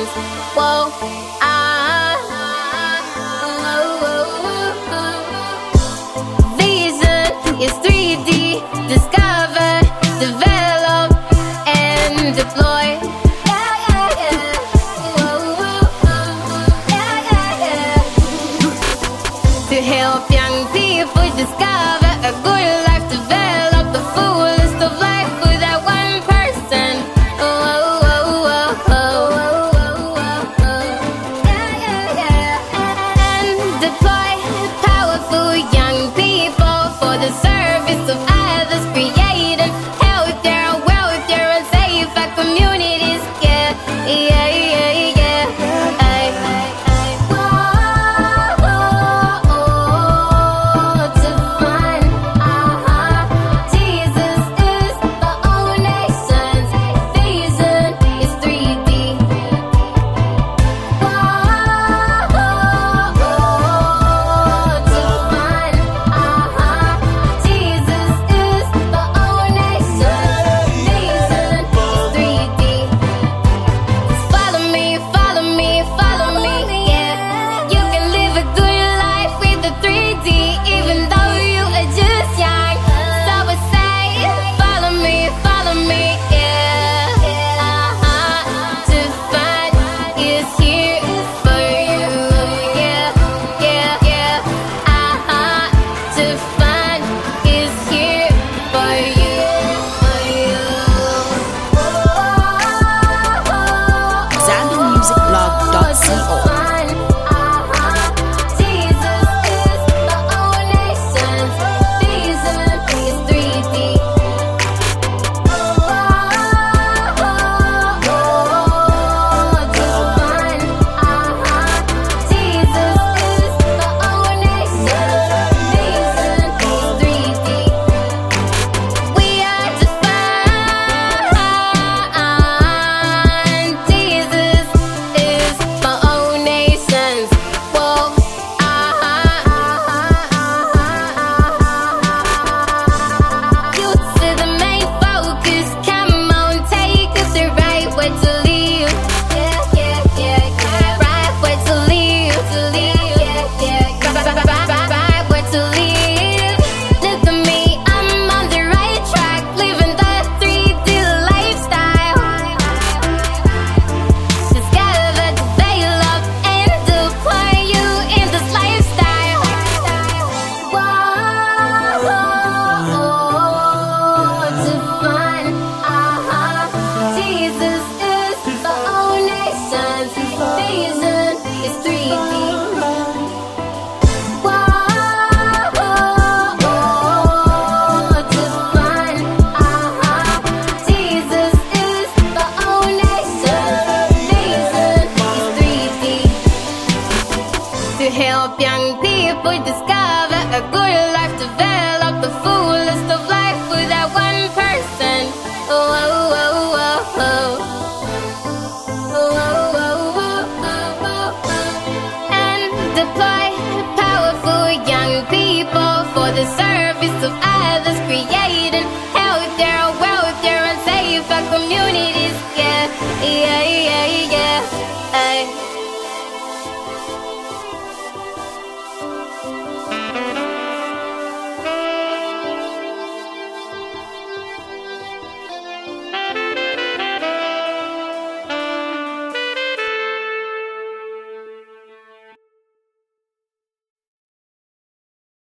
nations. Whoa, vision is 3D. Discover, develop, and deploy. To help young people discover a good life, develop the fullest of life with that one person. And deploy powerful young people for the service of others, creating healthier, wealthier, and safer communities. To help young people discover a good life, develop the fullest of life with that one person. And deploy powerful young people for the service of others, create